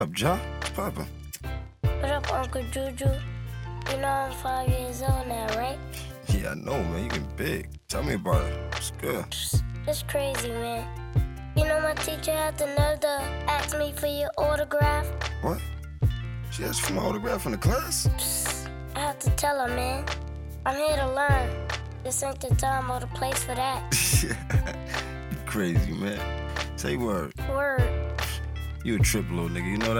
Up, Ja? What's poppin'? What up, Uncle Juju? You know I'm 5 years old now, right? Yeah, I know, man. You getting big. Tell me about it. It's good. It's crazy, man. You know my teacher had the nerve to ask me for your autograph? What? She asked for my autograph in the class? I have to tell her, man. I'm here to learn. This ain't the time or the place for that. You crazy, man. Say word. Word. You a trip, little nigga. You know that?